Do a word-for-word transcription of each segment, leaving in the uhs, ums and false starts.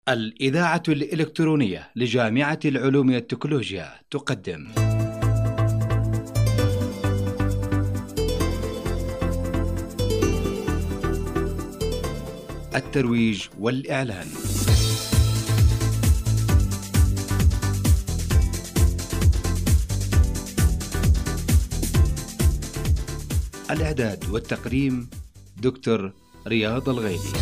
الإذاعة الإلكترونية لجامعة العلوم والتكنولوجيا تقدم الترويج والإعلان. الإعداد والتقديم دكتور رياض الغيلي.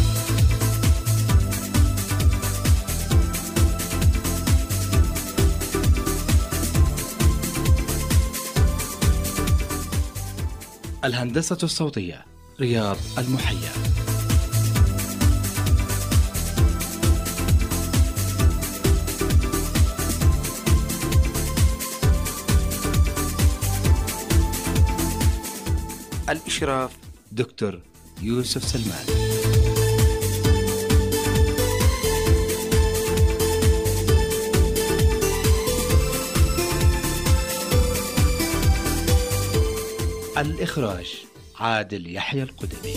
الهندسة الصوتية رياض المحيا. الإشراف دكتور يوسف سلمان. الإخراج عادل يحيى القدمي.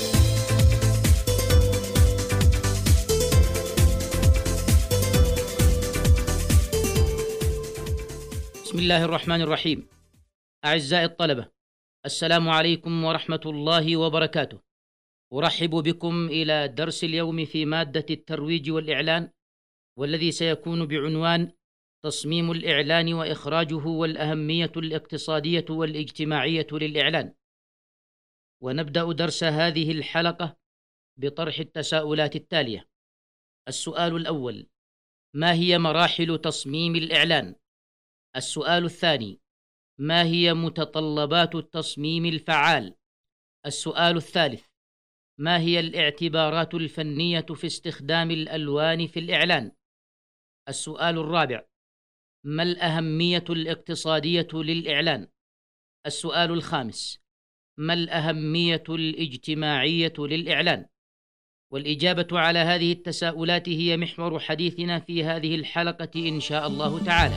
بسم الله الرحمن الرحيم. أعزائي الطلبة، السلام عليكم ورحمة الله وبركاته. أرحب بكم إلى درس اليوم في مادة الترويج والإعلان، والذي سيكون بعنوان تصميم الإعلان وإخراجه والأهمية الاقتصادية والاجتماعية للإعلان. ونبدأ درس هذه الحلقة بطرح التساؤلات التالية. السؤال الأول: ما هي مراحل تصميم الإعلان؟ السؤال الثاني: ما هي متطلبات التصميم الفعال؟ السؤال الثالث: ما هي الاعتبارات الفنية في استخدام الألوان في الإعلان؟ السؤال الرابع: ما الأهمية الاقتصادية للإعلان؟ السؤال الخامس: ما الأهمية الاجتماعية للإعلان؟ والإجابة على هذه التساؤلات هي محور حديثنا في هذه الحلقة إن شاء الله تعالى.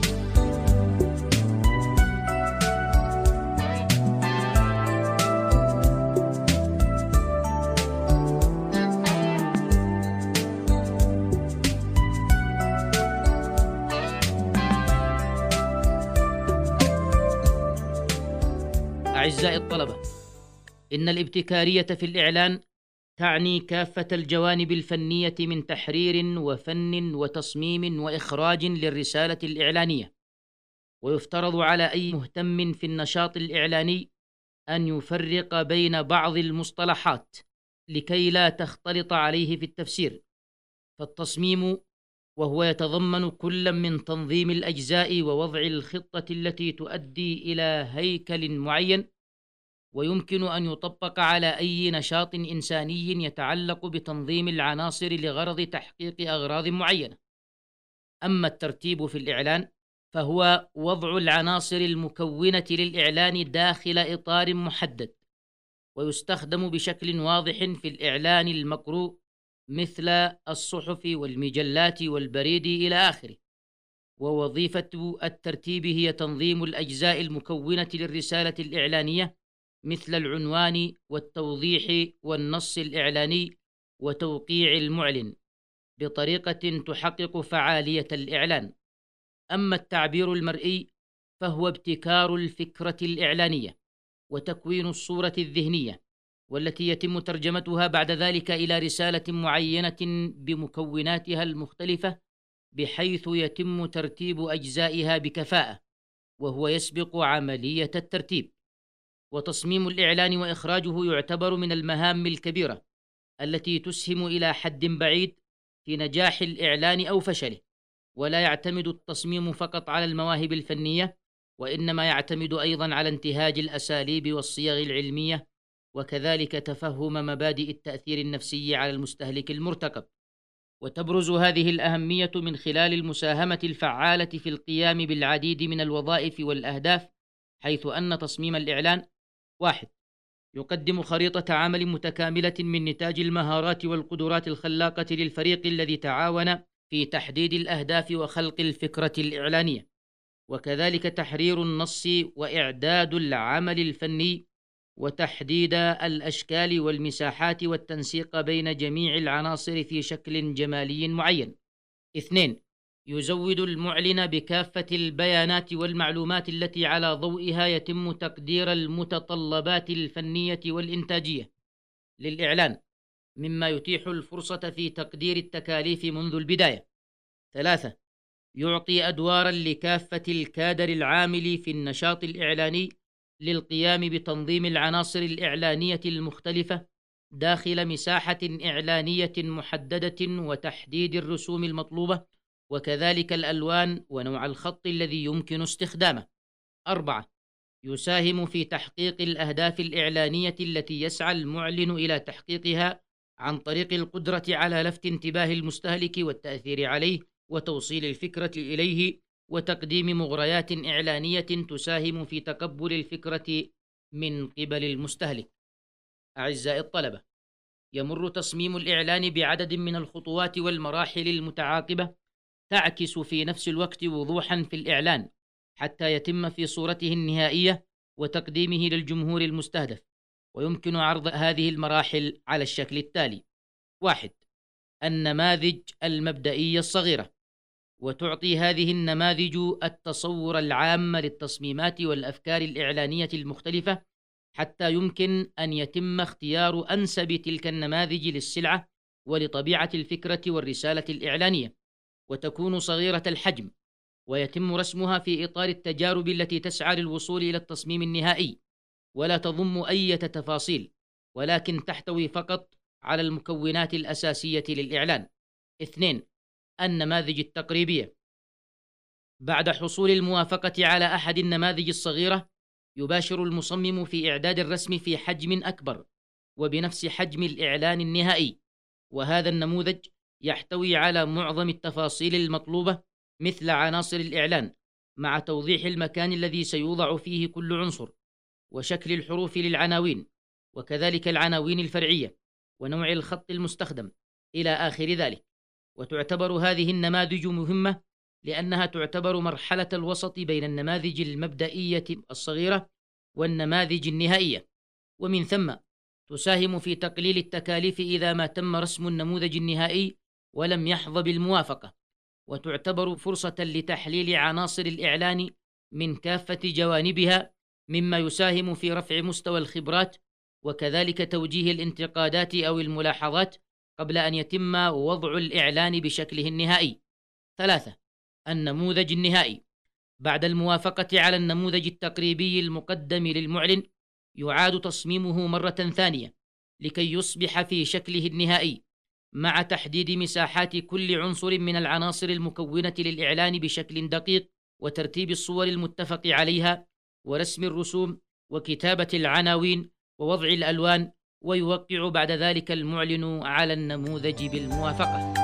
أعزائي الطلبة، إن الابتكارية في الإعلان تعني كافة الجوانب الفنية من تحرير وفن وتصميم وإخراج للرسالة الإعلانية، ويفترض على أي مهتم في النشاط الإعلاني أن يفرق بين بعض المصطلحات لكي لا تختلط عليه في التفسير. فالتصميم وهو يتضمن كل من تنظيم الأجزاء ووضع الخطة التي تؤدي إلى هيكل معين، ويمكن أن يطبق على أي نشاط إنساني يتعلق بتنظيم العناصر لغرض تحقيق أغراض معينة. أما الترتيب في الإعلان فهو وضع العناصر المكونة للإعلان داخل إطار محدد، ويستخدم بشكل واضح في الإعلان المقروء مثل الصحف والمجلات والبريد إلى آخره. ووظيفة الترتيب هي تنظيم الأجزاء المكونة للرسالة الإعلانية مثل العنوان والتوضيح والنص الإعلاني وتوقيع المعلن بطريقة تحقق فعالية الإعلان. أما التعبير المرئي فهو ابتكار الفكرة الإعلانية وتكوين الصورة الذهنية، والتي يتم ترجمتها بعد ذلك إلى رسالة معينة بمكوناتها المختلفة، بحيث يتم ترتيب أجزائها بكفاءة، وهو يسبق عملية الترتيب. وتصميم الإعلان وإخراجه يعتبر من المهام الكبيرة التي تسهم إلى حد بعيد في نجاح الإعلان أو فشله. ولا يعتمد التصميم فقط على المواهب الفنية، وإنما يعتمد أيضا على انتهاج الأساليب والصيغ العلمية، وكذلك تفهم مبادئ التأثير النفسي على المستهلك المرتقب. وتبرز هذه الأهمية من خلال المساهمة الفعالة في القيام بالعديد من الوظائف والأهداف، حيث أن تصميم الإعلان: واحد، يقدم خريطة عمل متكاملة من نتاج المهارات والقدرات الخلاقة للفريق الذي تعاون في تحديد الأهداف وخلق الفكرة الإعلانية، وكذلك تحرير النص وإعداد العمل الفني وتحديد الأشكال والمساحات والتنسيق بين جميع العناصر في شكل جمالي معين. اثنين، يزود المعلن بكافة البيانات والمعلومات التي على ضوئها يتم تقدير المتطلبات الفنية والإنتاجية للإعلان، مما يتيح الفرصة في تقدير التكاليف منذ البداية. ثلاثة، يعطي أدوارا لكافة الكادر العامل في النشاط الإعلاني للقيام بتنظيم العناصر الإعلانية المختلفة داخل مساحة إعلانية محددة وتحديد الرسوم المطلوبة وكذلك الألوان ونوع الخط الذي يمكن استخدامه. أربعة، يساهم في تحقيق الأهداف الإعلانية التي يسعى المعلن إلى تحقيقها عن طريق القدرة على لفت انتباه المستهلك والتأثير عليه وتوصيل الفكرة إليه وتقديم مغريات إعلانية تساهم في تقبل الفكرة من قبل المستهلك. أعزائي الطلبة، يمر تصميم الإعلان بعدد من الخطوات والمراحل المتعاقبة تعكس في نفس الوقت وضوحا في الإعلان حتى يتم في صورته النهائية وتقديمه للجمهور المستهدف. ويمكن عرض هذه المراحل على الشكل التالي: واحد، النماذج المبدئية الصغيرة، وتعطي هذه النماذج التصور العام للتصميمات والأفكار الإعلانية المختلفة حتى يمكن أن يتم اختيار أنسب تلك النماذج للسلعة ولطبيعة الفكرة والرسالة الإعلانية، وتكون صغيرة الحجم، ويتم رسمها في إطار التجارب التي تسعى للوصول إلى التصميم النهائي، ولا تضم أي تفاصيل ولكن تحتوي فقط على المكونات الأساسية للإعلان. اثنين، النماذج التقريبية. بعد حصول الموافقة على أحد النماذج الصغيرة، يباشر المصمم في إعداد الرسم في حجم أكبر وبنفس حجم الإعلان النهائي، وهذا النموذج يحتوي على معظم التفاصيل المطلوبة مثل عناصر الإعلان مع توضيح المكان الذي سيوضع فيه كل عنصر، وشكل الحروف للعناوين، وكذلك العناوين الفرعية، ونوع الخط المستخدم إلى آخر ذلك. وتعتبر هذه النماذج مهمة لأنها تعتبر مرحلة الوسط بين النماذج المبدئية الصغيرة والنماذج النهائية، ومن ثم تساهم في تقليل التكاليف إذا ما تم رسم النموذج النهائي ولم يحظى بالموافقة، وتعتبر فرصة لتحليل عناصر الإعلان من كافة جوانبها، مما يساهم في رفع مستوى الخبرات وكذلك توجيه الانتقادات أو الملاحظات قبل أن يتم وضع الإعلان بشكله النهائي. ثلاثة، النموذج النهائي. بعد الموافقة على النموذج التقريبي المقدم للمعلن، يعاد تصميمه مرة ثانية لكي يصبح في شكله النهائي، مع تحديد مساحات كل عنصر من العناصر المكونة للإعلان بشكل دقيق، وترتيب الصور المتفق عليها، ورسم الرسوم، وكتابة العناوين، ووضع الألوان، ويوقع بعد ذلك المعلن على النموذج بالموافقة.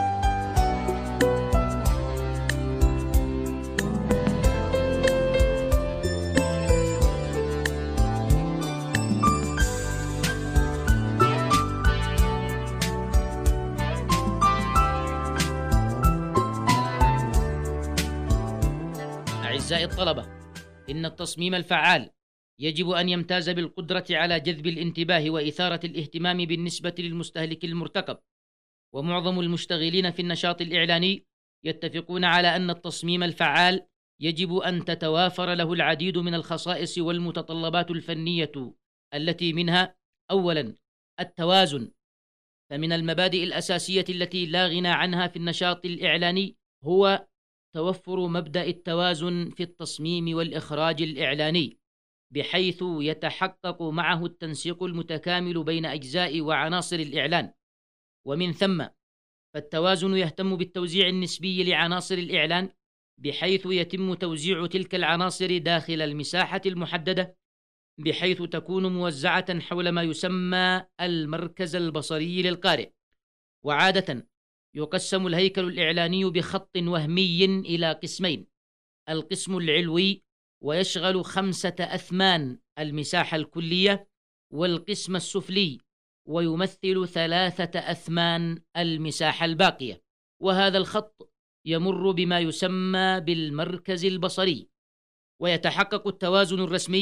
أعزائي الطلبة، إن التصميم الفعال يجب أن يمتاز بالقدرة على جذب الانتباه وإثارة الاهتمام بالنسبة للمستهلك المرتقب، ومعظم المشتغلين في النشاط الإعلاني يتفقون على أن التصميم الفعال يجب أن تتوافر له العديد من الخصائص والمتطلبات الفنية، التي منها: أولاً، التوازن. فمن المبادئ الأساسية التي لا غنى عنها في النشاط الإعلاني هو توفر مبدأ التوازن في التصميم والإخراج الإعلاني، بحيث يتحقق معه التنسيق المتكامل بين أجزاء وعناصر الإعلان. ومن ثم فالتوازن يهتم بالتوزيع النسبي لعناصر الإعلان، بحيث يتم توزيع تلك العناصر داخل المساحة المحددة، بحيث تكون موزعة حول ما يسمى المركز البصري للقارئ. وعادة يقسم الهيكل الإعلاني بخط وهمي إلى قسمين: القسم العلوي، ويشغل خمسة أثمان المساحة الكلية، والقسم السفلي، ويمثل ثلاثة أثمان المساحة الباقية. وهذا الخط يمر بما يسمى بالمركز البصري. ويتحقق التوازن الرسمي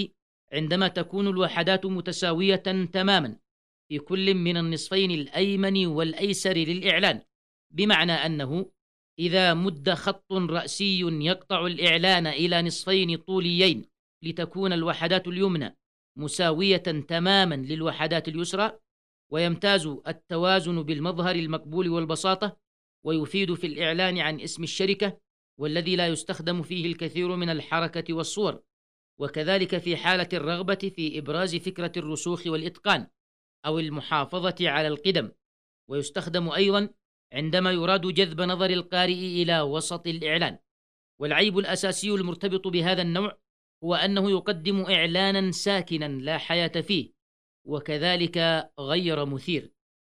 عندما تكون الوحدات متساوية تماما في كل من النصفين الأيمن والأيسر للإعلان، بمعنى أنه إذا مد خط رأسي يقطع الإعلان إلى نصفين طوليين لتكون الوحدات اليمنى مساوية تماما للوحدات اليسرى، ويمتاز التوازن بالمظهر المقبول والبساطة، ويفيد في الإعلان عن اسم الشركة والذي لا يستخدم فيه الكثير من الحركة والصور، وكذلك في حالة الرغبة في إبراز فكرة الرسوخ والإتقان أو المحافظة على القدم، ويستخدم أيضا عندما يراد جذب نظر القارئ إلى وسط الإعلان. والعيب الأساسي المرتبط بهذا النوع هو أنه يقدم إعلانا ساكنا لا حياة فيه، وكذلك غير مثير.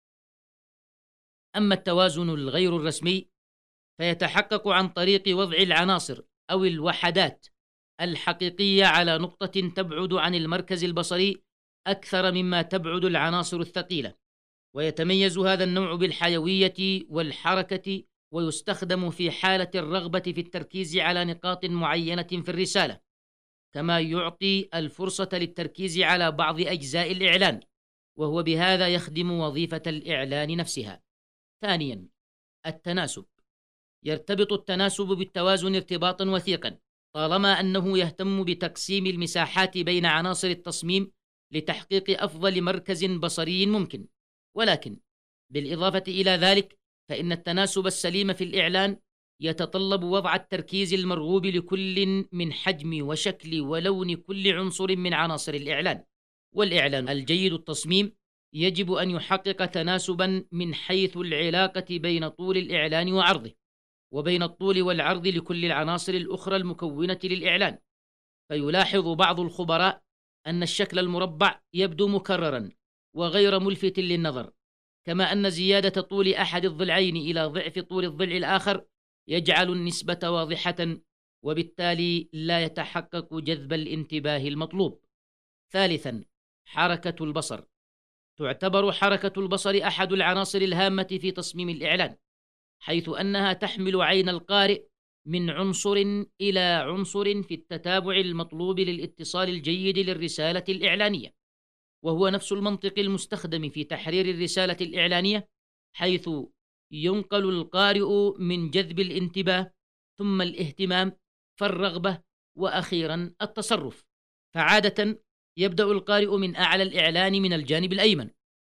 أما التوازن الغير الرسمي فيتحقق عن طريق وضع العناصر أو الوحدات الحقيقية على نقطة تبعد عن المركز البصري أكثر مما تبعد العناصر الثقيلة، ويتميز هذا النوع بالحيوية والحركة، ويستخدم في حالة الرغبة في التركيز على نقاط معينة في الرسالة، كما يعطي الفرصة للتركيز على بعض أجزاء الإعلان، وهو بهذا يخدم وظيفة الإعلان نفسها. ثانيا، التناسب. يرتبط التناسب بالتوازن ارتباطا وثيقا، طالما أنه يهتم بتقسيم المساحات بين عناصر التصميم لتحقيق أفضل مركز بصري ممكن. ولكن بالإضافة إلى ذلك فإن التناسب السليم في الإعلان يتطلب وضع التركيز المرغوب لكل من حجم وشكل ولون كل عنصر من عناصر الإعلان. والإعلان الجيد التصميم يجب أن يحقق تناسبا من حيث العلاقة بين طول الإعلان وعرضه، وبين الطول والعرض لكل العناصر الأخرى المكونة للإعلان. فيلاحظ بعض الخبراء أن الشكل المربع يبدو مكررا وغير ملفت للنظر، كما أن زيادة طول أحد الضلعين إلى ضعف طول الضلع الآخر يجعل النسبة واضحة، وبالتالي لا يتحقق جذب الانتباه المطلوب. ثالثا، حركة البصر. تعتبر حركة البصر أحد العناصر الهامة في تصميم الإعلان، حيث أنها تحمل عين القارئ من عنصر إلى عنصر في التتابع المطلوب للاتصال الجيد للرسالة الإعلانية، وهو نفس المنطق المستخدم في تحرير الرسالة الإعلانية، حيث ينقل القارئ من جذب الانتباه ثم الاهتمام فالرغبة وأخيرا التصرف. فعادة يبدأ القارئ من أعلى الإعلان من الجانب الأيمن،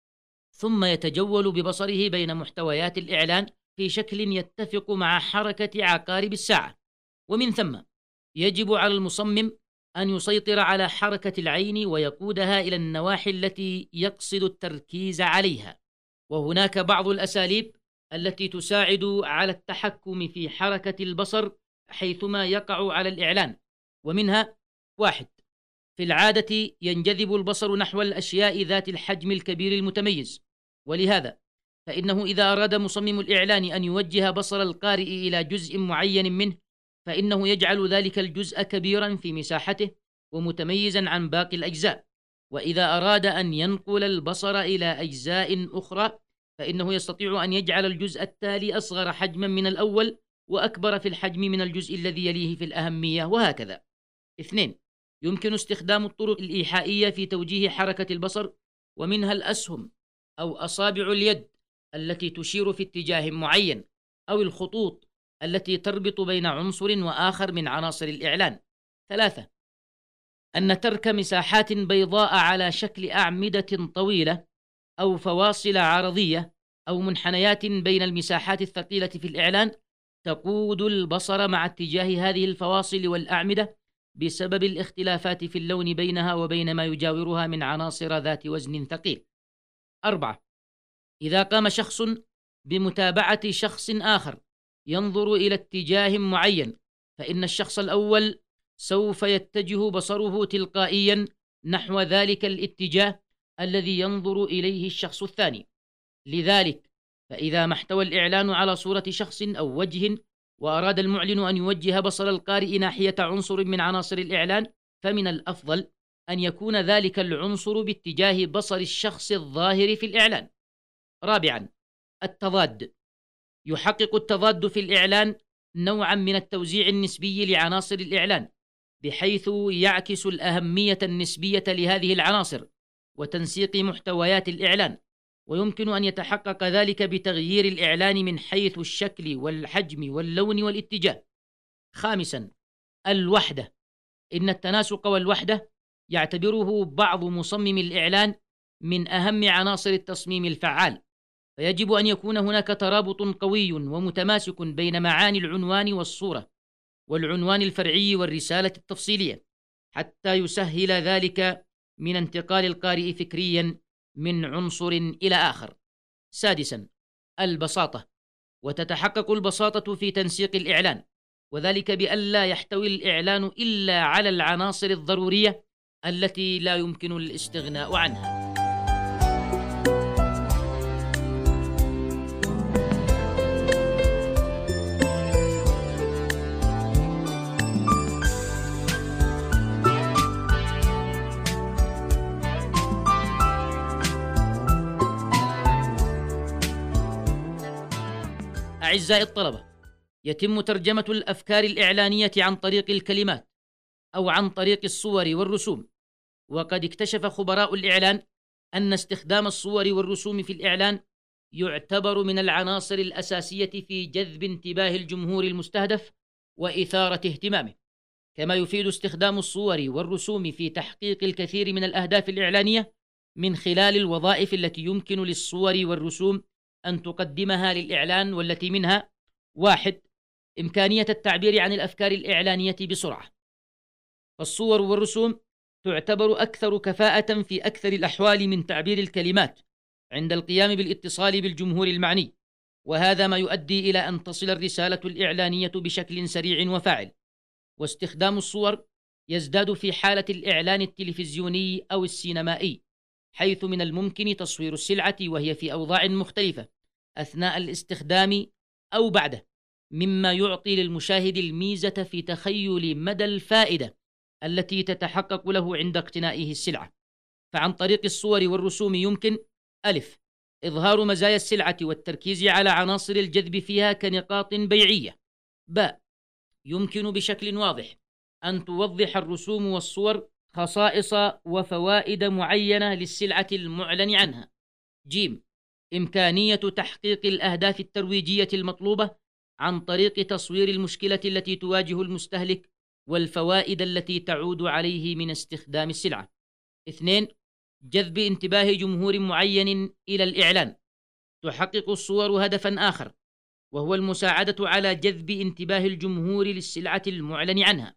ثم يتجول ببصره بين محتويات الإعلان في شكل يتفق مع حركة عقارب الساعة، ومن ثم يجب على المصمم أن يسيطر على حركة العين ويقودها إلى النواحي التي يقصد التركيز عليها. وهناك بعض الأساليب التي تساعد على التحكم في حركة البصر حيثما يقع على الإعلان، ومنها: واحد، في العادة ينجذب البصر نحو الأشياء ذات الحجم الكبير المتميز، ولهذا فإنه إذا أراد مصمم الإعلان أن يوجه بصر القارئ إلى جزء معين منه فإنه يجعل ذلك الجزء كبيرا في مساحته ومتميزا عن باقي الأجزاء، وإذا أراد أن ينقل البصر إلى أجزاء أخرى فإنه يستطيع أن يجعل الجزء التالي أصغر حجما من الأول وأكبر في الحجم من الجزء الذي يليه في الأهمية، وهكذا. اثنين، يمكن استخدام الطرق الإيحائية في توجيه حركة البصر، ومنها الأسهم أو أصابع اليد التي تشير في اتجاه معين، أو الخطوط التي تربط بين عنصر وآخر من عناصر الإعلان. ثلاثة، أن ترك مساحات بيضاء على شكل أعمدة طويلة أو فواصل عرضية أو منحنيات بين المساحات الثقيلة في الإعلان تقود البصر مع اتجاه هذه الفواصل والأعمدة بسبب الاختلافات في اللون بينها وبين ما يجاورها من عناصر ذات وزن ثقيل. أربعة، إذا قام شخص بمتابعة شخص آخر ينظر إلى اتجاه معين فإن الشخص الأول سوف يتجه بصره تلقائيا نحو ذلك الاتجاه الذي ينظر إليه الشخص الثاني. لذلك فإذا ما احتوى الإعلان على صورة شخص أو وجه وأراد المعلن أن يوجه بصر القارئ ناحية عنصر من عناصر الإعلان فمن الأفضل أن يكون ذلك العنصر باتجاه بصر الشخص الظاهر في الإعلان. رابعا، التضاد. يحقق التضاد في الإعلان نوعا من التوزيع النسبي لعناصر الإعلان، بحيث يعكس الأهمية النسبية لهذه العناصر وتنسيق محتويات الإعلان، ويمكن أن يتحقق ذلك بتغيير الإعلان من حيث الشكل والحجم واللون والاتجاه. خامساً، الوحدة. إن التناسق والوحدة يعتبره بعض مصممي الإعلان من أهم عناصر التصميم الفعال، فيجب أن يكون هناك ترابط قوي ومتماسك بين معاني العنوان والصورة والعنوان الفرعي والرسالة التفصيلية، حتى يسهل ذلك من انتقال القارئ فكرياً من عنصر إلى آخر. سادساً، البساطة. وتتحقق البساطة في تنسيق الإعلان، وذلك بألا يحتوي الإعلان إلا على العناصر الضرورية التي لا يمكن الاستغناء عنها. أعزائي الطلبة، يتم ترجمة الأفكار الإعلانية عن طريق الكلمات أو عن طريق الصور والرسوم، وقد اكتشف خبراء الإعلان أن استخدام الصور والرسوم في الإعلان يعتبر من العناصر الأساسية في جذب انتباه الجمهور المستهدف وإثارة اهتمامه، كما يفيد استخدام الصور والرسوم في تحقيق الكثير من الأهداف الإعلانية من خلال الوظائف التي يمكن للصور والرسوم أن تقدمها للإعلان، والتي منها: واحد، إمكانية التعبير عن الأفكار الإعلانية بسرعة. فالصور والرسوم تعتبر أكثر كفاءة في أكثر الأحوال من تعبير الكلمات عند القيام بالاتصال بالجمهور المعني، وهذا ما يؤدي إلى أن تصل الرسالة الإعلانية بشكل سريع وفاعل. واستخدام الصور يزداد في حالة الإعلان التلفزيوني أو السينمائي، حيث من الممكن تصوير السلعة وهي في أوضاع مختلفة أثناء الاستخدام أو بعده، مما يعطي للمشاهد الميزة في تخيل مدى الفائدة التي تتحقق له عند اقتنائه السلعة. فعن طريق الصور والرسوم يمكن: ألف، إظهار مزايا السلعة والتركيز على عناصر الجذب فيها كنقاط بيعية. باء، يمكن بشكل واضح أن توضح الرسوم والصور خصائص وفوائد معينة للسلعة المعلن عنها. جيم، إمكانية تحقيق الأهداف الترويجية المطلوبة عن طريق تصوير المشكلة التي تواجه المستهلك والفوائد التي تعود عليه من استخدام السلعة. اثنين، جذب انتباه جمهور معين إلى الإعلان. تحقق الصور هدفا آخر، وهو المساعدة على جذب انتباه الجمهور للسلعة المعلن عنها،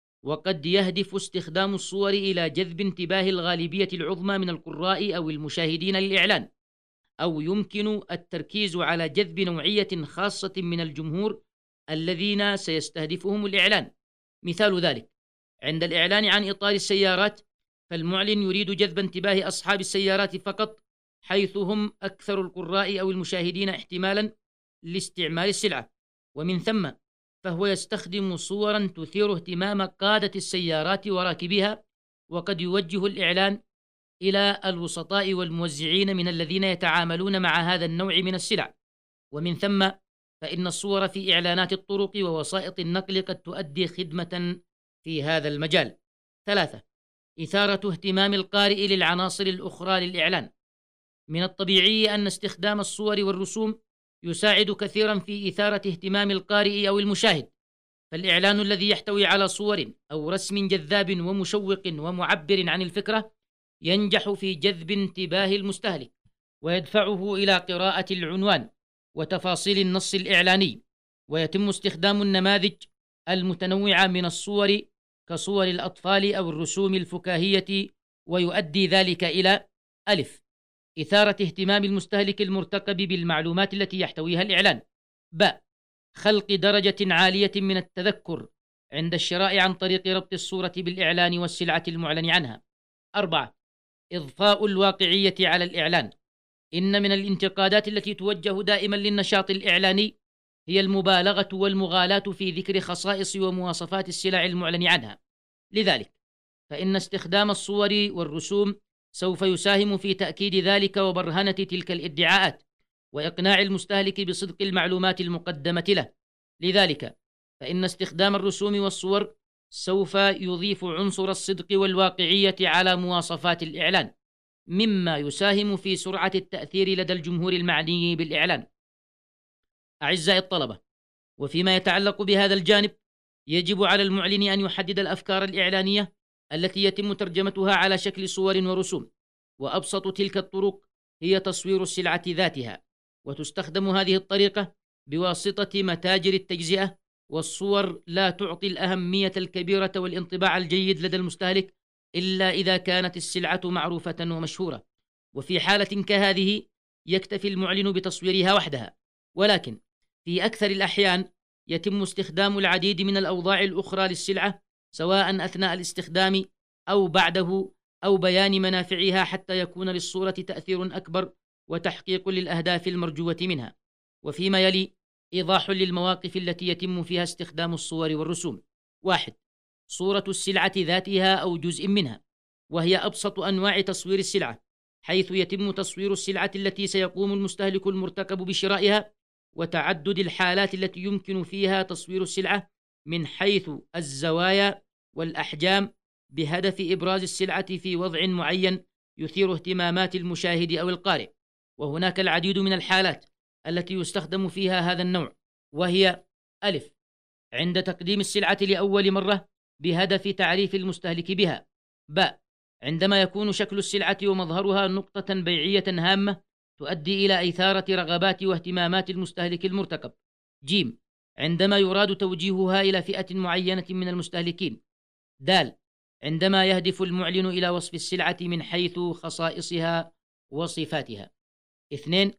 وقد يهدف استخدام الصور إلى جذب انتباه الغالبية العظمى من القراء أو المشاهدين للإعلان، أو يمكن التركيز على جذب نوعية خاصة من الجمهور الذين سيستهدفهم الإعلان. مثال ذلك: عند الإعلان عن إطار السيارات، فالمعلن يريد جذب انتباه أصحاب السيارات فقط، حيث هم أكثر القراء أو المشاهدين احتمالاً لاستعمال السلعة، ومن ثم فهو يستخدم صوراً تثير اهتمام قادة السيارات وراكبيها، وقد يوجه الإعلان إلى الوسطاء والموزعين من الذين يتعاملون مع هذا النوع من السلع، ومن ثم فإن الصور في إعلانات الطرق ووسائط النقل قد تؤدي خدمة في هذا المجال. ثلاثة، إثارة اهتمام القارئ للعناصر الأخرى للإعلان. من الطبيعي أن استخدام الصور والرسوم يساعد كثيرا في إثارة اهتمام القارئ أو المشاهد، فالإعلان الذي يحتوي على صور أو رسم جذاب ومشوق ومعبر عن الفكرة ينجح في جذب انتباه المستهلك ويدفعه إلى قراءة العنوان وتفاصيل النص الإعلاني. ويتم استخدام النماذج المتنوعة من الصور كصور الأطفال أو الرسوم الفكاهية، ويؤدي ذلك إلى: ألف، إثارة اهتمام المستهلك المرتقب بالمعلومات التي يحتويها الإعلان. باء، خلق درجة عالية من التذكر عند الشراء عن طريق ربط الصورة بالإعلان والسلعة المعلن عنها. أربعة، إضفاء الواقعية على الإعلان. إن من الانتقادات التي توجه دائما للنشاط الإعلاني هي المبالغة والمغالاة في ذكر خصائص ومواصفات السلع المعلن عنها، لذلك فإن استخدام الصور والرسوم سوف يساهم في تأكيد ذلك وبرهنة تلك الادعاءات وإقناع المستهلك بصدق المعلومات المقدمة له. لذلك فإن استخدام الرسوم والصور سوف يضيف عنصر الصدق والواقعية على مواصفات الإعلان، مما يساهم في سرعة التأثير لدى الجمهور المعني بالإعلان. أعزائي الطلبة، وفيما يتعلق بهذا الجانب، يجب على المعلن أن يحدد الأفكار الإعلانية التي يتم ترجمتها على شكل صور ورسوم، وأبسط تلك الطرق هي تصوير السلعة ذاتها، وتستخدم هذه الطريقة بواسطة متاجر التجزئة، والصور لا تعطي الأهمية الكبيرة والانطباع الجيد لدى المستهلك إلا إذا كانت السلعة معروفة ومشهورة، وفي حالة كهذه يكتفي المعلن بتصويرها وحدها. ولكن في أكثر الأحيان يتم استخدام العديد من الأوضاع الأخرى للسلعة، سواء أثناء الاستخدام أو بعده، أو بيان منافعها، حتى يكون للصورة تأثير أكبر وتحقيق للأهداف المرجوة منها. وفيما يلي إيضاح للمواقف التي يتم فيها استخدام الصور والرسوم. واحد، صورة السلعة ذاتها أو جزء منها، وهي أبسط أنواع تصوير السلعة، حيث يتم تصوير السلعة التي سيقوم المستهلك المرتقب بشرائها، وتعدد الحالات التي يمكن فيها تصوير السلعة من حيث الزوايا والأحجام، بهدف إبراز السلعة في وضع معين يثير اهتمامات المشاهد أو القارئ. وهناك العديد من الحالات التي يستخدم فيها هذا النوع، وهي: ألف، عند تقديم السلعة لأول مرة بهدف تعريف المستهلك بها. باء، عندما يكون شكل السلعة ومظهرها نقطة بيعية هامة تؤدي إلى إثارة رغبات واهتمامات المستهلك المرتقب. جيم، عندما يراد توجيهها إلى فئة معينة من المستهلكين. دال، عندما يهدف المعلن إلى وصف السلعة من حيث خصائصها وصفاتها. اثنين،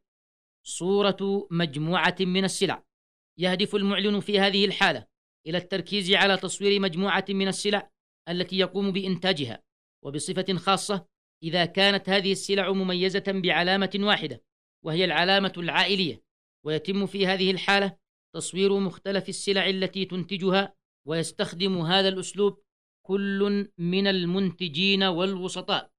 صورة مجموعة من السلع، يهدف المعلن في هذه الحالة إلى التركيز على تصوير مجموعة من السلع التي يقوم بإنتاجها، وبصفة خاصة إذا كانت هذه السلع مميزة بعلامة واحدة، وهي العلامة العائلية، ويتم في هذه الحالة تصوير مختلف السلع التي تنتجها، ويستخدم هذا الأسلوب كل من المنتجين والوسطاء،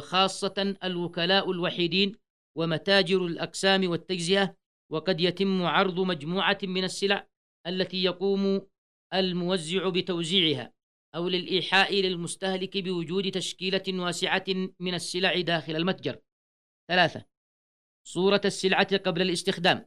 وخاصة الوكلاء الوحيدين ومتاجر الأقسام والتجزئة. وقد يتم عرض مجموعة من السلع التي يقوم الموزع بتوزيعها، أو للإيحاء للمستهلك بوجود تشكيلة واسعة من السلع داخل المتجر. ثلاثة، صورة السلعة قبل الاستخدام،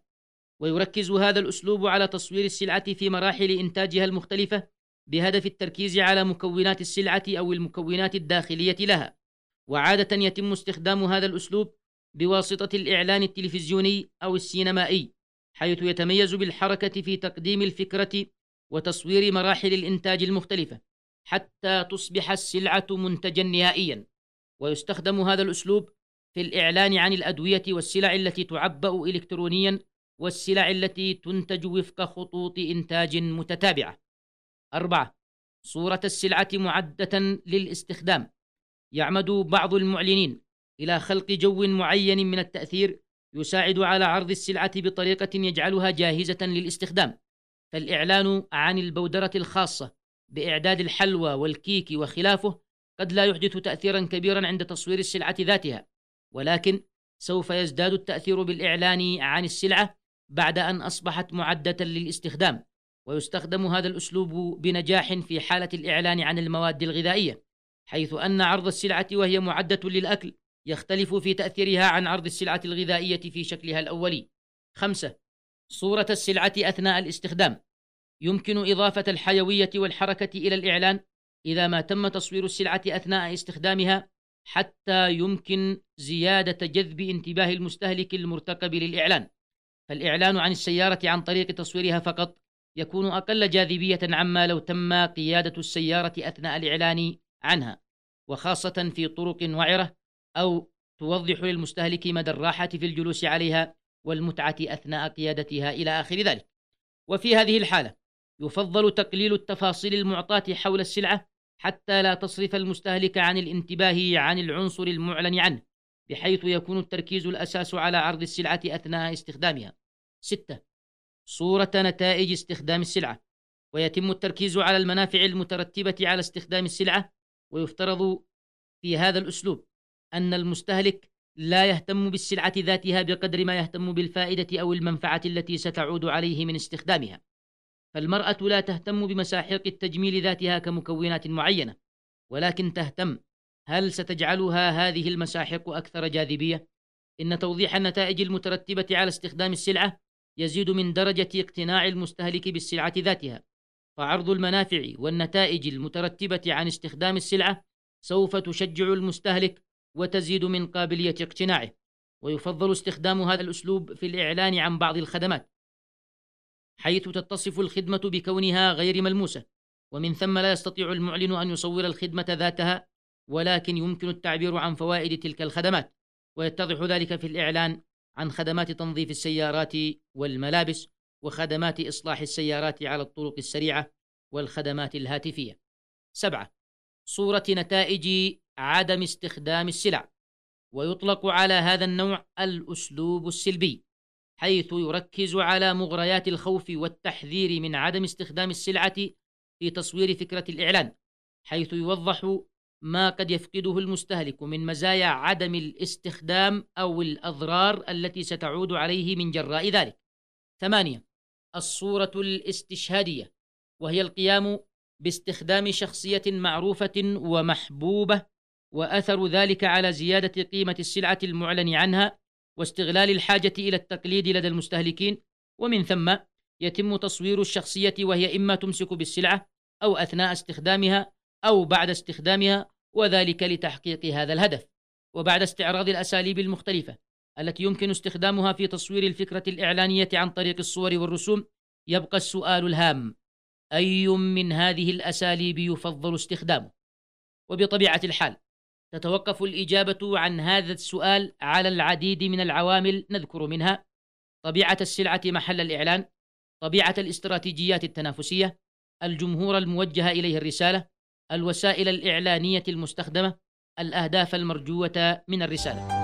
ويركز هذا الأسلوب على تصوير السلعة في مراحل إنتاجها المختلفة، بهدف التركيز على مكونات السلعة أو المكونات الداخلية لها. وعادة يتم استخدام هذا الأسلوب بواسطة الإعلان التلفزيوني أو السينمائي، حيث يتميز بالحركة في تقديم الفكرة وتصوير مراحل الإنتاج المختلفة حتى تصبح السلعة منتجا نهائيا. ويستخدم هذا الأسلوب في الإعلان عن الأدوية والسلع التي تعبأ إلكترونيا، والسلع التي تنتج وفق خطوط إنتاج متتابعة. أربعة، صورة السلعة معدة للاستخدام، يعمد بعض المعلنين إلى خلق جو معين من التأثير يساعد على عرض السلعة بطريقة يجعلها جاهزة للاستخدام. فالإعلان عن البودرة الخاصة بإعداد الحلوى والكيك وخلافه قد لا يحدث تأثيرا كبيرا عند تصوير السلعة ذاتها، ولكن سوف يزداد التأثير بالإعلان عن السلعة بعد أن أصبحت معدة للاستخدام. ويستخدم هذا الأسلوب بنجاح في حالة الإعلان عن المواد الغذائية، حيث أن عرض السلعة وهي معدة للأكل يختلف في تأثيرها عن عرض السلعة الغذائية في شكلها الأولي. خمسة، صورة السلعة أثناء الاستخدام، يمكن إضافة الحيوية والحركة إلى الإعلان إذا ما تم تصوير السلعة أثناء استخدامها، حتى يمكن زيادة جذب انتباه المستهلك المرتقب للإعلان. فالإعلان عن السيارة عن طريق تصويرها فقط يكون أقل جاذبية عما لو تم قيادة السيارة أثناء الإعلان عنها، وخاصة في طرق وعرة، أو توضح للمستهلك مدى الراحة في الجلوس عليها والمتعة أثناء قيادتها إلى آخر ذلك. وفي هذه الحالة يفضل تقليل التفاصيل المعطاة حول السلعة حتى لا تصرف المستهلك عن الانتباه عن العنصر المعلن عنه، بحيث يكون التركيز الأساس على عرض السلعة أثناء استخدامها. ستة، صورة نتائج استخدام السلعة، ويتم التركيز على المنافع المترتبة على استخدام السلعة. ويفترض في هذا الأسلوب أن المستهلك لا يهتم بالسلعة ذاتها بقدر ما يهتم بالفائدة أو المنفعة التي ستعود عليه من استخدامها. فالمرأة لا تهتم بمساحيق التجميل ذاتها كمكونات معينة، ولكن تهتم هل ستجعلها هذه المساحيق أكثر جاذبية؟ إن توضيح النتائج المترتبة على استخدام السلعة يزيد من درجة اقتناع المستهلك بالسلعة ذاتها، فعرض المنافع والنتائج المترتبة عن استخدام السلعة سوف تشجع المستهلك وتزيد من قابلية اقتناعه. ويفضل استخدام هذا الأسلوب في الإعلان عن بعض الخدمات، حيث تتصف الخدمة بكونها غير ملموسة، ومن ثم لا يستطيع المعلن أن يصور الخدمة ذاتها، ولكن يمكن التعبير عن فوائد تلك الخدمات، ويتضح ذلك في الإعلان عن خدمات تنظيف السيارات والملابس، وخدمات إصلاح السيارات على الطرق السريعة، والخدمات الهاتفية. سبعة، صورة نتائج عدم استخدام السلع. ويطلق على هذا النوع الأسلوب السلبي، حيث يركز على مغريات الخوف والتحذير من عدم استخدام السلعة في تصوير فكرة الإعلان، حيث يوضح ما قد يفقده المستهلك من مزايا عدم الاستخدام أو الأضرار التي ستعود عليه من جراء ذلك. ثمانية، الصورة الاستشهادية، وهي القيام باستخدام شخصية معروفة ومحبوبة، وأثر ذلك على زيادة قيمة السلعة المعلن عنها، واستغلال الحاجة إلى التقليد لدى المستهلكين، ومن ثم يتم تصوير الشخصية وهي إما تمسك بالسلعة أو أثناء استخدامها أو بعد استخدامها، وذلك لتحقيق هذا الهدف. وبعد استعراض الأساليب المختلفة التي يمكن استخدامها في تصوير الفكرة الإعلانية عن طريق الصور والرسوم، يبقى السؤال الهام: أي من هذه الأساليب يفضل استخدامه؟ وبطبيعة الحال تتوقف الإجابة عن هذا السؤال على العديد من العوامل، نذكر منها طبيعة السلعة محل الإعلان، طبيعة الاستراتيجيات التنافسية، الجمهور الموجهة إليه الرسالة، الوسائل الإعلانية المستخدمة، الأهداف المرجوة من الرسالة.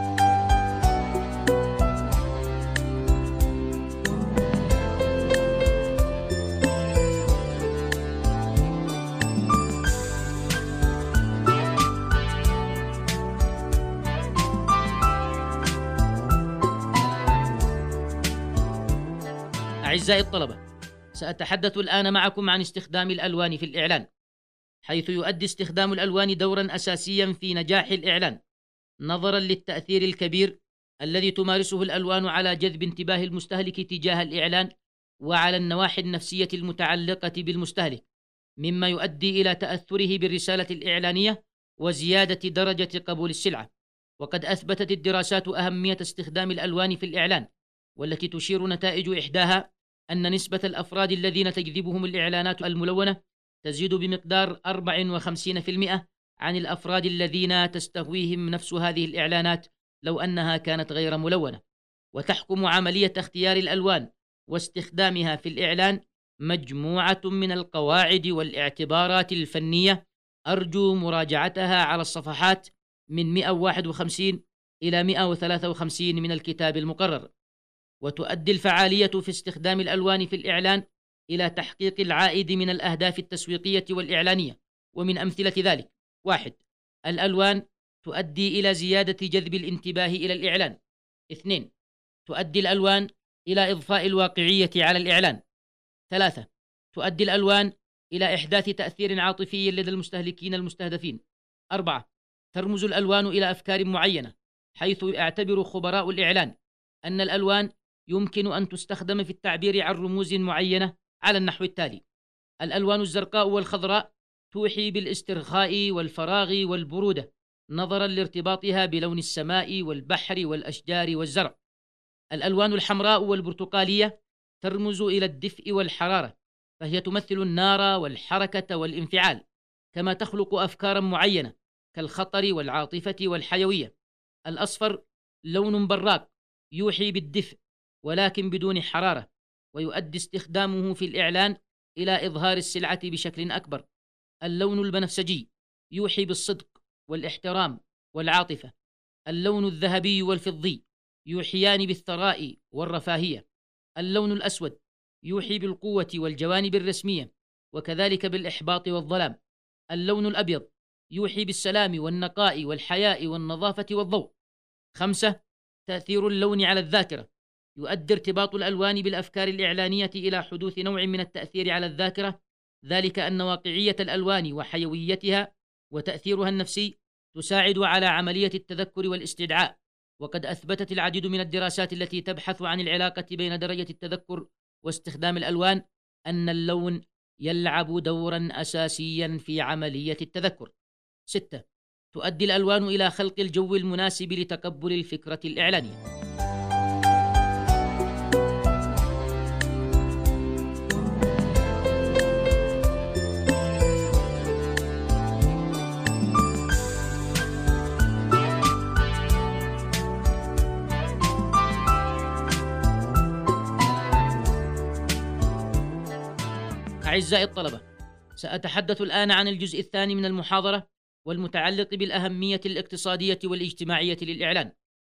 أعزائي الطلبة، سأتحدث الآن معكم عن استخدام الألوان في الإعلان، حيث يؤدي استخدام الألوان دورا أساسيا في نجاح الإعلان، نظرا للتأثير الكبير الذي تمارسه الألوان على جذب انتباه المستهلك تجاه الإعلان، وعلى النواحي النفسية المتعلقة بالمستهلك، مما يؤدي إلى تأثره بالرسالة الإعلانية وزيادة درجة قبول السلعة. وقد أثبتت الدراسات أهمية استخدام الألوان في الإعلان، والتي تشير نتائج إحداها أن نسبة الأفراد الذين تجذبهم الإعلانات الملونة تزيد بمقدار أربعة وخمسين بالمئة عن الأفراد الذين تستهويهم نفس هذه الإعلانات لو أنها كانت غير ملونة. وتحكم عملية اختيار الألوان واستخدامها في الإعلان مجموعة من القواعد والاعتبارات الفنية، أرجو مراجعتها على الصفحات من مئة وواحد وخمسين إلى مئة وثلاثة وخمسين من الكتاب المقرر. وتؤدي الفعالية في استخدام الألوان في الإعلان إلى تحقيق العائد من الأهداف التسويقية والإعلانية، ومن أمثلة ذلك: واحد، الألوان تؤدي إلى زيادة جذب الانتباه إلى الإعلان. اثنين، تؤدي الألوان إلى إضفاء الواقعية على الإعلان. ثلاثة، تؤدي الألوان إلى إحداث تأثير عاطفي لدى المستهلكين المستهدفين. أربعة، ترمز الألوان إلى أفكار معينة، حيث يعتبر خبراء الإعلان أن الألوان يمكن أن تستخدم في التعبير عن رموز معينة على النحو التالي: الألوان الزرقاء والخضراء توحي بالاسترخاء والفراغ والبرودة، نظرا لارتباطها بلون السماء والبحر والأشجار والزرع. الألوان الحمراء والبرتقالية ترمز إلى الدفء والحرارة، فهي تمثل النار والحركة والانفعال، كما تخلق أفكارا معينة كالخطر والعاطفة والحيوية. الأصفر لون براق يوحي بالدفء ولكن بدون حرارة، ويؤدي استخدامه في الإعلان إلى إظهار السلعة بشكل أكبر. اللون البنفسجي يوحي بالصدق والاحترام والعاطفة. اللون الذهبي والفضي يوحيان بالثراء والرفاهية. اللون الأسود يوحي بالقوة والجوانب الرسمية، وكذلك بالإحباط والظلام. اللون الأبيض يوحي بالسلام والنقاء والحياء والنظافة والضوء. خمسة، تأثير اللون على الذاكرة. يؤدي ارتباط الألوان بالأفكار الإعلانية إلى حدوث نوع من التأثير على الذاكرة، ذلك أن واقعية الألوان وحيويتها وتأثيرها النفسي تساعد على عملية التذكر والاستدعاء. وقد أثبتت العديد من الدراسات التي تبحث عن العلاقة بين درجة التذكر واستخدام الألوان أن اللون يلعب دورا أساسيا في عملية التذكر. ستة. تؤدي الألوان إلى خلق الجو المناسب لتقبل الفكرة الإعلانية. أعزائي الطلبة، سأتحدث الآن عن الجزء الثاني من المحاضرة والمتعلق بالأهمية الاقتصادية والاجتماعية للإعلان.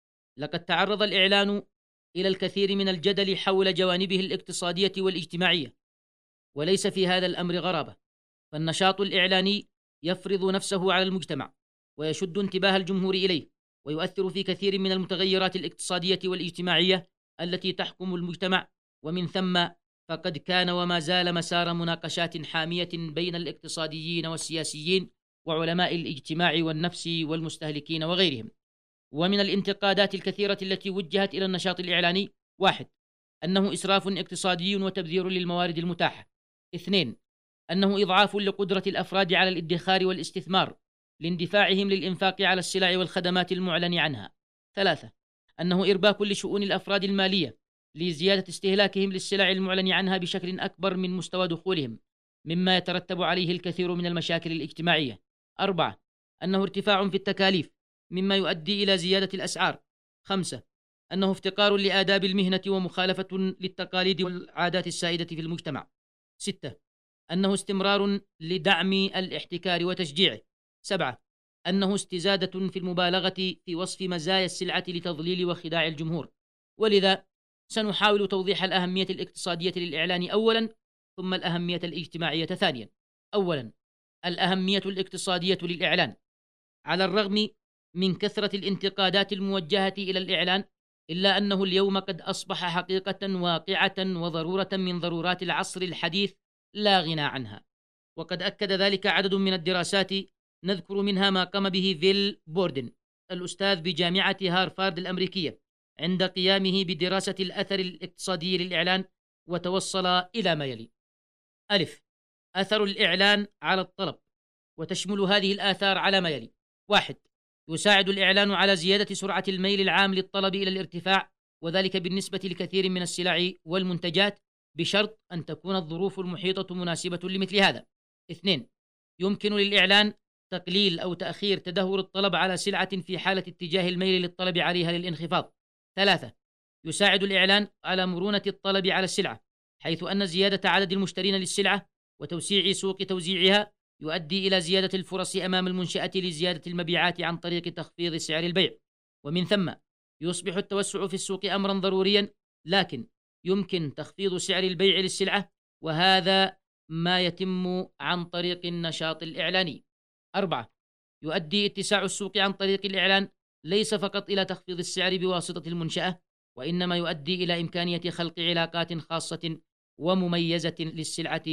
لقد تعرض الإعلان إلى الكثير من الجدل حول جوانبه الاقتصادية والاجتماعية، وليس في هذا الأمر غرابة، فالنشاط الإعلاني يفرض نفسه على المجتمع ويشد انتباه الجمهور إليه، ويؤثر في كثير من المتغيرات الاقتصادية والاجتماعية التي تحكم المجتمع، ومن ثم فقد كان وما زال مسار مناقشات حامية بين الاقتصاديين والسياسيين وعلماء الاجتماع والنفس والمستهلكين وغيرهم. ومن الانتقادات الكثيرة التي وجهت إلى النشاط الإعلاني: واحد، أنه إسراف اقتصادي وتبذير للموارد المتاحة. اثنين، أنه إضعاف لقدرة الأفراد على الادخار والاستثمار لاندفاعهم للإنفاق على السلع والخدمات المعلن عنها. ثلاثة، أنه إرباك لشؤون الأفراد المالية لزيادة استهلاكهم للسلع المعلن عنها بشكل أكبر من مستوى دخولهم، مما يترتب عليه الكثير من المشاكل الاجتماعية. أربعة، أنه ارتفاع في التكاليف مما يؤدي إلى زيادة الأسعار. خمسة، أنه افتقار لآداب المهنة ومخالفة للتقاليد والعادات السائدة في المجتمع. ستة، أنه استمرار لدعم الاحتكار وتشجيعه. سبعة، أنه استزادة في المبالغة في وصف مزايا السلعة لتضليل وخداع الجمهور. ولذا سنحاول توضيح الأهمية الاقتصادية للإعلان أولا، ثم الأهمية الاجتماعية ثانيا. أولا، الأهمية الاقتصادية للإعلان. على الرغم من كثرة الانتقادات الموجهة إلى الإعلان، إلا أنه اليوم قد أصبح حقيقة واقعة وضرورة من ضرورات العصر الحديث لا غنى عنها. وقد أكد ذلك عدد من الدراسات، نذكر منها ما قام به فيل بوردن الأستاذ بجامعة هارفارد الأمريكية عند قيامه بدراسة الأثر الاقتصادي للإعلان، وتوصل إلى ما يلي: ألف، أثر الإعلان على الطلب، وتشمل هذه الآثار على ما يلي: واحد، يساعد الإعلان على زيادة سرعة الميل العام للطلب إلى الارتفاع، وذلك بالنسبة لكثير من السلع والمنتجات، بشرط أن تكون الظروف المحيطة مناسبة لمثل هذا. اثنين، يمكن للإعلان تقليل أو تأخير تدهور الطلب على سلعة في حالة اتجاه الميل للطلب عليها للانخفاض. ثلاثة، يساعد الإعلان على مرونة الطلب على السلعة، حيث أن زيادة عدد المشترين للسلعة وتوسيع سوق توزيعها يؤدي إلى زيادة الفرص أمام المنشأة لزيادة المبيعات عن طريق تخفيض سعر البيع، ومن ثم يصبح التوسع في السوق أمرا ضروريا، لكن يمكن تخفيض سعر البيع للسلعة، وهذا ما يتم عن طريق النشاط الإعلاني. أربعة، يؤدي اتساع السوق عن طريق الإعلان ليس فقط إلى تخفيض السعر بواسطة المنشأة، وإنما يؤدي إلى إمكانية خلق علاقات خاصة ومميزة للسلعة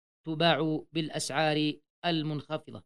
تباع بالأسعار المنخفضة.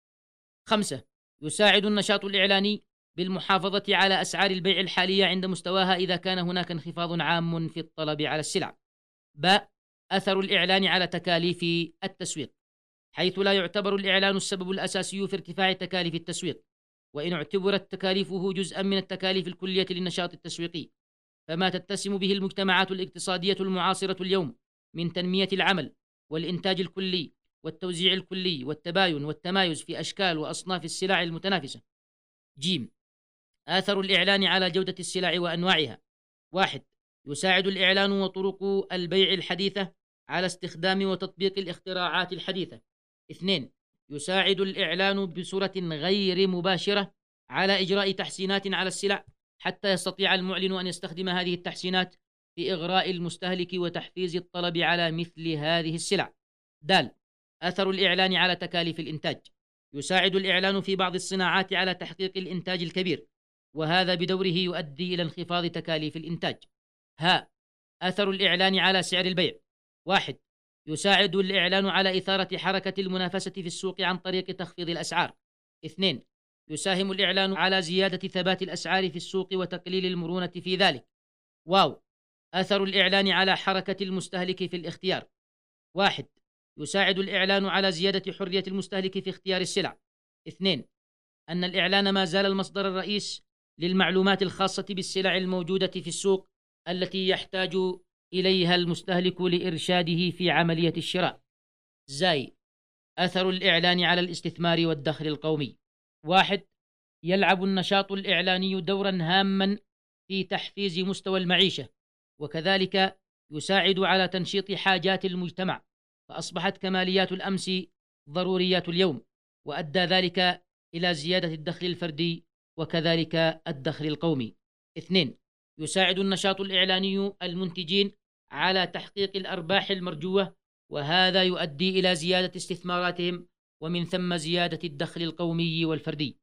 خمسة، يساعد النشاط الإعلاني بالمحافظة على أسعار البيع الحالية عند مستواها إذا كان هناك انخفاض عام في الطلب على السلع. ب، أثر الإعلان على تكاليف التسويق، حيث لا يعتبر الإعلان السبب الأساسي في ارتفاع تكاليف التسويق، وإن اعتبرت تكاليفه جزءا من التكاليف الكلية للنشاط التسويقي، فما تتسم به المجتمعات الاقتصادية المعاصرة اليوم من تنمية العمل والإنتاج الكلي والتوزيع الكلي والتباين والتمايز في أشكال وأصناف السلع المتنافسة. جيم، آثر الإعلان على جودة السلع وأنواعها. واحد، يساعد الإعلان وطرق البيع الحديثة على استخدام وتطبيق الاختراعات الحديثة. اثنين، يساعد الإعلان بصورة غير مباشرة على إجراء تحسينات على السلع حتى يستطيع المعلن أن يستخدم هذه التحسينات في إغراء المستهلك وتحفيز الطلب على مثل هذه السلع. د، أثر الإعلان على تكاليف الإنتاج، يساعد الإعلان في بعض الصناعات على تحقيق الإنتاج الكبير، وهذا بدوره يؤدي إلى انخفاض تكاليف الإنتاج. ها أثر الإعلان على سعر البيع. واحد، يساعد الإعلان على إثارة حركة المنافسة في السوق عن طريق تخفيض الأسعار. اثنين، يساهم الإعلان على زيادة ثبات الأسعار في السوق وتقليل المرونة في ذلك. واو أثر الإعلان على حركة المستهلك في الاختيار. واحد، يساعد الإعلان على زيادة حرية المستهلك في اختيار السلع. اثنين، أن الإعلان ما زال المصدر الرئيس للمعلومات الخاصة بالسلع الموجودة في السوق التي يحتاج إليها المستهلك لإرشاده في عملية الشراء. زاي أثر الإعلان على الاستثمار والدخل القومي. واحد، يلعب النشاط الإعلاني دورا هاما في تحفيز مستوى المعيشة، وكذلك يساعد على تنشيط حاجات المجتمع، فأصبحت كماليات الأمس ضروريات اليوم، وأدى ذلك إلى زيادة الدخل الفردي وكذلك الدخل القومي. اثنين، يساعد النشاط الإعلاني المنتجين على تحقيق الأرباح المرجوة، وهذا يؤدي إلى زيادة استثماراتهم ومن ثم زيادة الدخل القومي والفردي.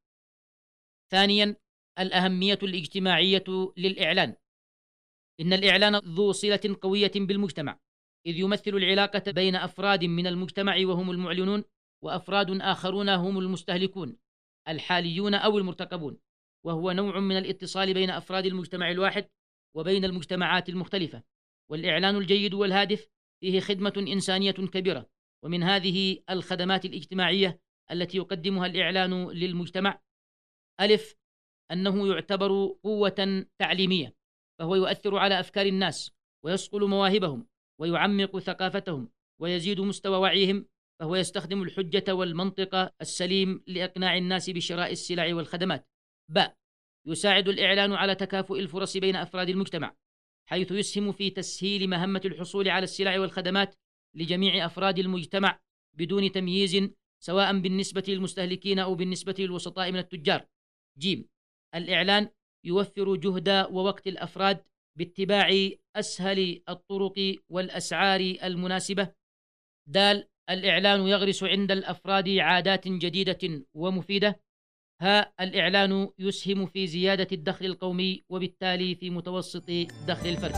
ثانيا، الأهمية الاجتماعية للإعلان. إن الإعلان ذو صلة قوية بالمجتمع، إذ يمثل العلاقة بين أفراد من المجتمع وهم المعلنون، وأفراد آخرون هم المستهلكون الحاليون أو المرتقبون، وهو نوع من الاتصال بين أفراد المجتمع الواحد وبين المجتمعات المختلفة. والإعلان الجيد والهادف فيه خدمة إنسانية كبيرة، ومن هذه الخدمات الاجتماعية التي يقدمها الإعلان للمجتمع: ألف، أنه يعتبر قوة تعليمية، فهو يؤثر على أفكار الناس ويصقل مواهبهم ويعمق ثقافتهم ويزيد مستوى وعيهم، فهو يستخدم الحجة والمنطق السليم لإقناع الناس بشراء السلع والخدمات. ب، يساعد الإعلان على تكافؤ الفرص بين أفراد المجتمع، حيث يسهم في تسهيل مهمة الحصول على السلع والخدمات لجميع أفراد المجتمع بدون تمييز، سواء بالنسبة للمستهلكين أو بالنسبة للوسطاء من التجار. ج، الإعلان يوفر جهد ووقت الأفراد باتباع أسهل الطرق والأسعار المناسبة. د، الإعلان يغرس عند الأفراد عادات جديدة ومفيدة. ها، الإعلان يسهم في زيادة الدخل القومي وبالتالي في متوسط دخل الفرد.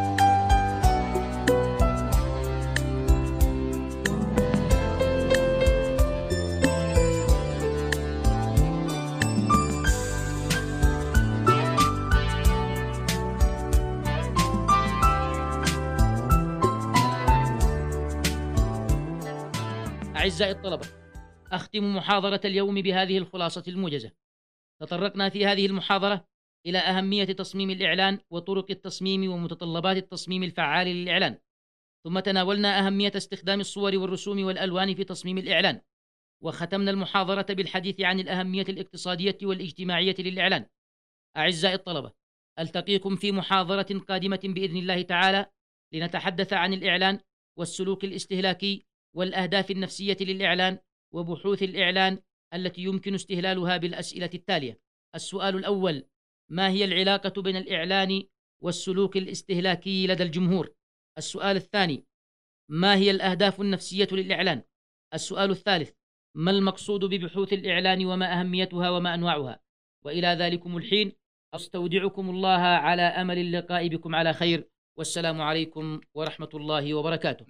أعزائي الطلبة، أختم محاضرة اليوم بهذه الخلاصة الموجزة. تطرقنا في هذه المحاضرة إلى أهمية تصميم الإعلان وطرق التصميم ومتطلبات التصميم الفعال للإعلان، ثم تناولنا أهمية استخدام الصور والرسوم والألوان في تصميم الإعلان، وختمنا المحاضرة بالحديث عن الأهمية الاقتصادية والاجتماعية للإعلان. أعزائي الطلبة، ألتقيكم في محاضرة قادمة بإذن الله تعالى لنتحدث عن الإعلان والسلوك الاستهلاكي والأهداف النفسية للإعلان وبحوث الإعلان التي يمكن استهلالها بالأسئلة التالية. السؤال الأول: ما هي العلاقة بين الإعلان والسلوك الاستهلاكي لدى الجمهور؟ السؤال الثاني: ما هي الأهداف النفسية للإعلان؟ السؤال الثالث: ما المقصود ببحوث الإعلان وما أهميتها وما أنواعها؟ وإلى ذلكم الحين أستودعكم الله على أمل اللقاء بكم على خير، والسلام عليكم ورحمة الله وبركاته.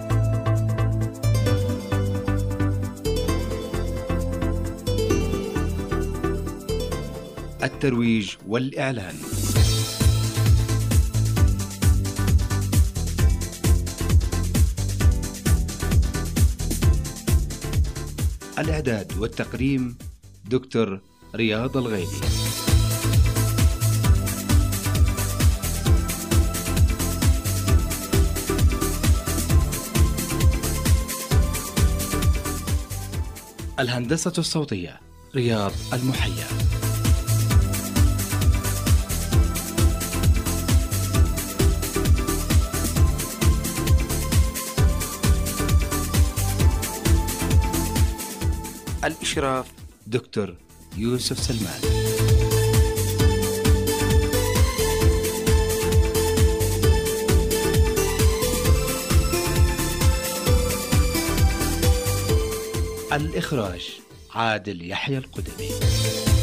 الترويج والإعلان. الإعداد والتقديم دكتور رياض الغيلي. الهندسة الصوتية رياض المحيا. الإشراف دكتور يوسف سلمان. الإخراج عادل يحيى القدمي.